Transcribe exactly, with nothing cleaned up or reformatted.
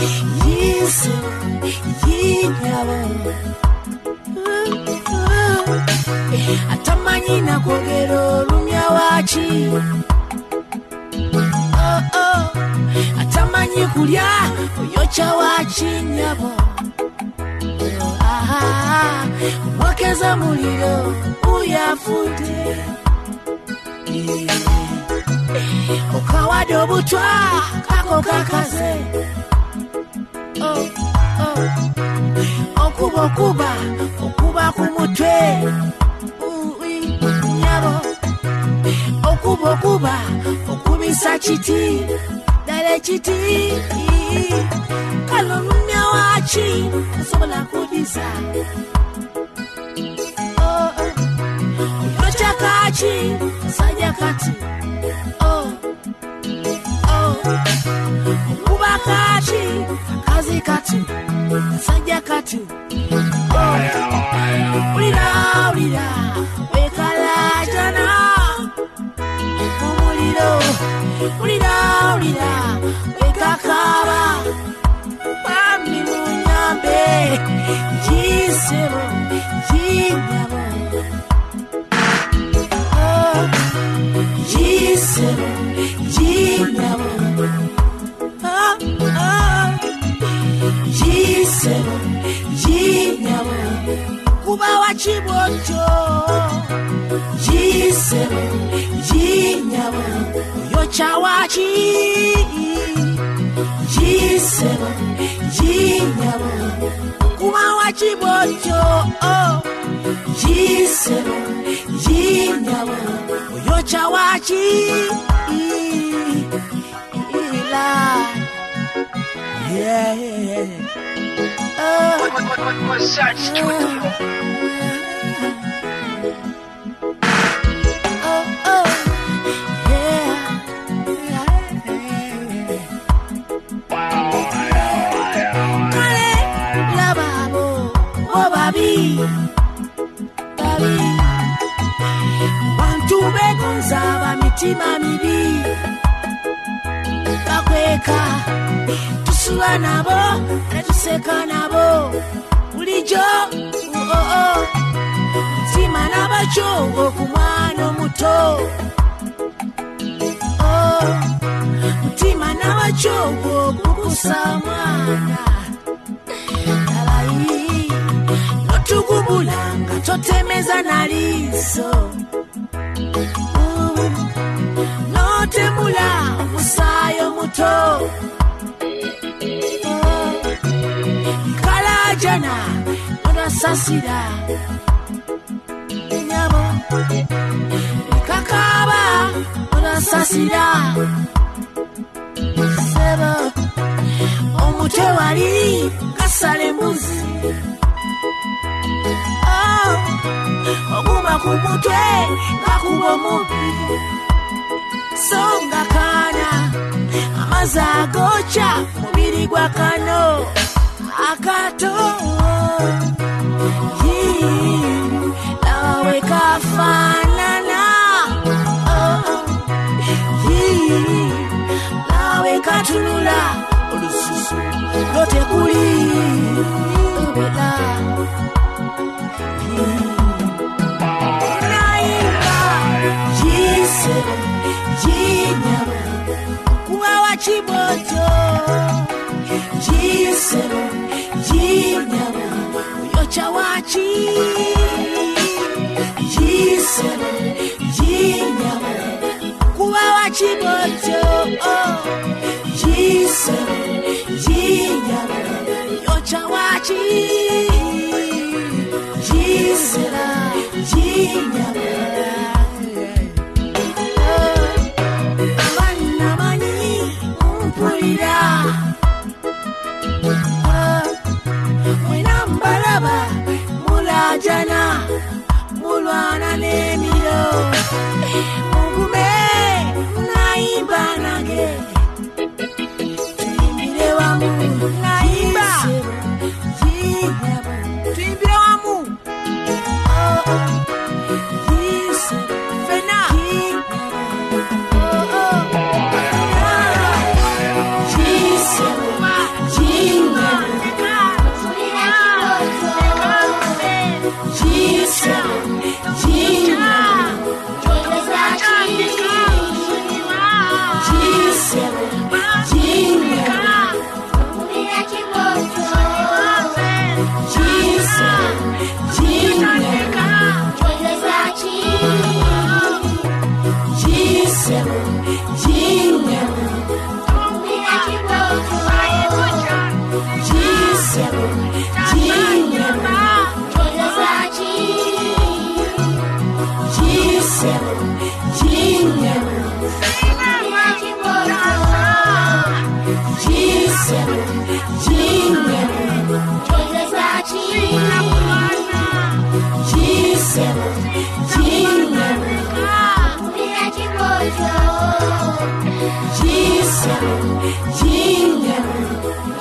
yisebo yinyabo atamanyi na kwogero lumya wachi oh oh atamanyi kulya oyocha wachi nyabo aha mwakeza muliro uyafute okawado butwa kako kakaze oh oh okuba okuba okuba kumutwe ui nyabo okuba okuba okubisa chiti dale chiti kalomnya wachi sobola kubisa oh oh yocha kachi saja kati oh oh kuba kati kazi kati saja kati oh ulira ulira wekala jana umuliro ulira ulira wekakaba pami munyambe jisebo jinyabo oh jisebo jinyabo oh oh jisebo jinyabo kuba wachibocho jisebo jinyabo yocha wachi jisebo jinyabo kuba wachibocho oh jisebo jinyabo yocha wachi ila yeah yeah oh what what what what such truth Bantu begonzaba mitima mibi bakweka tusula nabo netuseka nabo ulijo oh oh mitima nabacho kumwana muto oh mitima nabacho kukusamwana alai notugubulanga totemeza naliso notemula musayo muto kalajana nodasasira nyabo kakaba nodasasira sebo omute wali kasale mbuzi oh oguma kumutwe ngakubo mubi songa kana amazagocha mubiri gwa kano akato yi lawe kafanana oh yi lawe katulula olususu lote kuli ubela jinyabo kuwa wachiboto jisebo jinyabo yocha wachi jisebo jinyabo kuwa wachiboto jisebo jinyabo yocha wachi jisebo jinyabo jana mulwana nemiro mugume naimba G seven, G eleven.